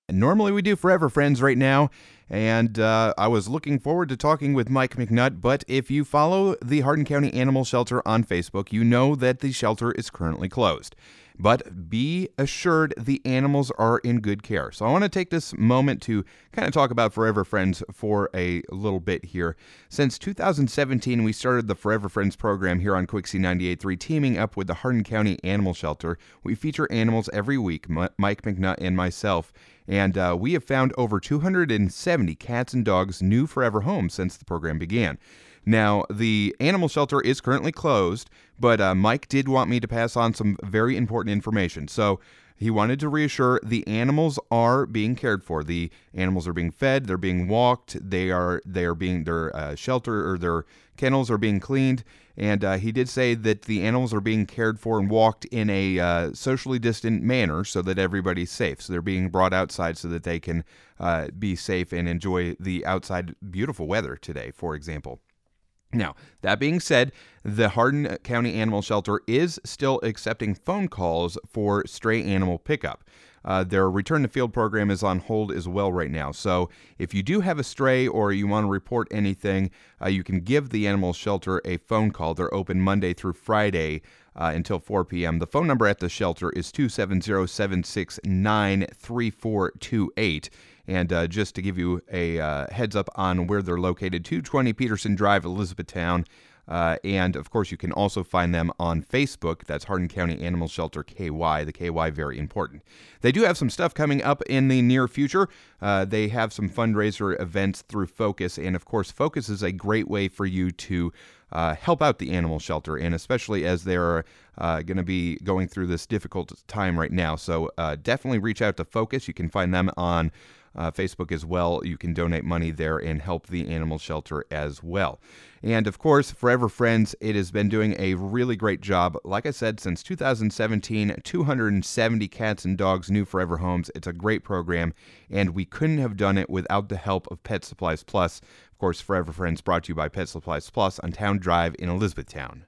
Normally we do Forever Friends right now, and I was looking forward to talking with Mike McNutt, but if you follow the Hardin County Animal Shelter on Facebook, you know that the shelter is currently closed. But be assured the animals are in good care. So I want to take this moment to kind of talk about Forever Friends for a little bit here. Since 2017, we started the Forever Friends program here on Quixie 98.3, teaming up with the Hardin County Animal Shelter. We feature animals every week, Mike McNutt and myself, and we have found over 270 cats and dogs new forever homes since the program began. Now, the animal shelter is currently closed, but Mike did want me to pass on some very important information. So he wanted to reassure the animals are being cared for. The animals are being fed, they're being walked, their shelter or their kennels are being cleaned, and he did say that the animals are being cared for and walked in a socially distant manner so that everybody's safe. So they're being brought outside so that they can be safe and enjoy the outside beautiful weather today, for example. Now, that being said, the Hardin County Animal Shelter is still accepting phone calls for stray animal pickup. Their return to field program is on hold as well right now. So if you do have a stray or you want to report anything, you can give the animal shelter a phone call. They're open Monday through Friday until 4 p.m. The phone number at the shelter is 270-769-3428. And just to give you a heads up on where they're located, 220 Peterson Drive, Elizabethtown. And, of course, you can also find them on Facebook. That's Hardin County Animal Shelter KY. The KY, very important. They do have some stuff coming up in the near future. They have some fundraiser events through Focus. And, of course, Focus is a great way for you to help out the animal shelter, and especially as they're going to be going through this difficult time right now. So definitely reach out to Focus. You can find them on Facebook as well. You can donate money there and help the animal shelter as well. And of course, Forever Friends, it has been doing a really great job. Like I said, since 2017, 270 cats and dogs new forever homes. It's a great program, and we couldn't have done it without the help of Pet Supplies Plus. Of course, Forever Friends brought to you by Pet Supplies Plus on Town Drive in Elizabethtown.